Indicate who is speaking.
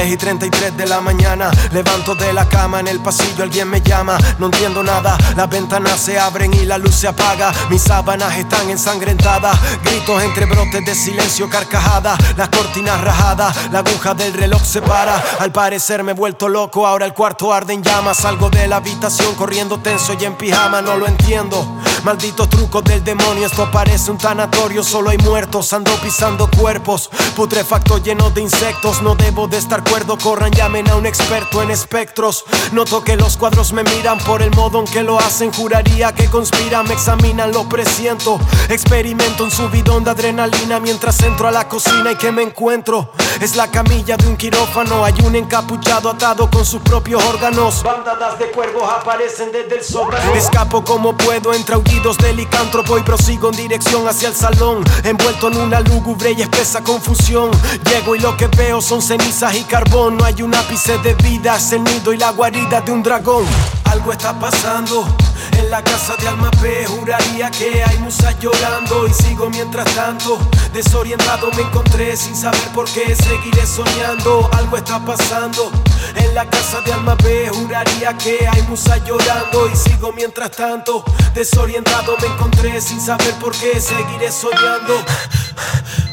Speaker 1: 3:33 de la mañana. Levanto de la cama, en el pasillo alguien me llama. No entiendo nada, las ventanas se abren y la luz se apaga. Mis sábanas están ensangrentadas, gritos entre brotes de silencio, carcajadas. Las cortinas rajadas, la aguja del reloj se para. Al parecer me he vuelto loco, ahora el cuarto arde en llamas. Salgo de la habitación corriendo tenso y en pijama, no lo entiendo. Malditos trucos del demonio, esto parece un tanatorio. Solo hay muertos, ando pisando cuerpos putrefactos llenos de insectos. No debo de estar cuerdo, corran, llamen a un experto en espectros. Noto que los cuadros me miran por el modo en que lo hacen. Juraría que conspiran, me examinan, lo presiento. Experimento un subidón de adrenalina mientras entro a la cocina y que me encuentro. Es la camilla de un quirófano, hay un encapuchado atado con sus propios órganos. Bandadas de cuervos aparecen desde el sótano. Escapo como puedo entre aullidos de licántropo y prosigo en dirección hacia el salón, envuelto en una lúgubre y espesa confusión. Llego y lo que veo son cenizas y carbón. No hay un ápice de vida, es el nido y la guarida de un dragón. Algo está pasando en la casa de Alma P. Juraría que hay musas llorando y sigo mientras tanto. Desorientado me encontré sin saber por qué seguiré soñando. Algo está pasando en la casa de Alma P. Juraría que hay musas llorando y sigo mientras tanto. Desorientado me encontré sin saber por qué seguiré soñando.